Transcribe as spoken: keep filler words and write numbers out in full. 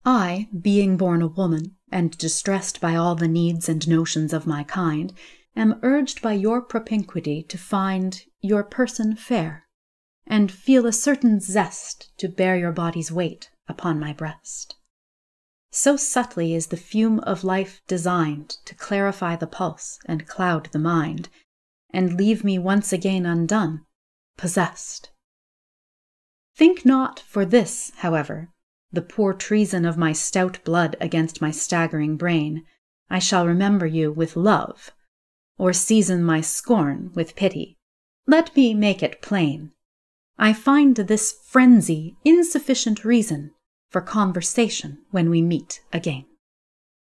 I, being born a woman, and distressed by all the needs and notions of my kind, am urged by your propinquity to find your person fair, and feel a certain zest to bear your body's weight upon my breast. So subtly is the fume of life designed to clarify the pulse and cloud the mind, and leave me once again undone, possessed. Think not for this, however, the poor treason of my stout blood against my staggering brain. I shall remember you with love, or season my scorn with pity. Let me make it plain. I find this frenzy insufficient reason for conversation when we meet again.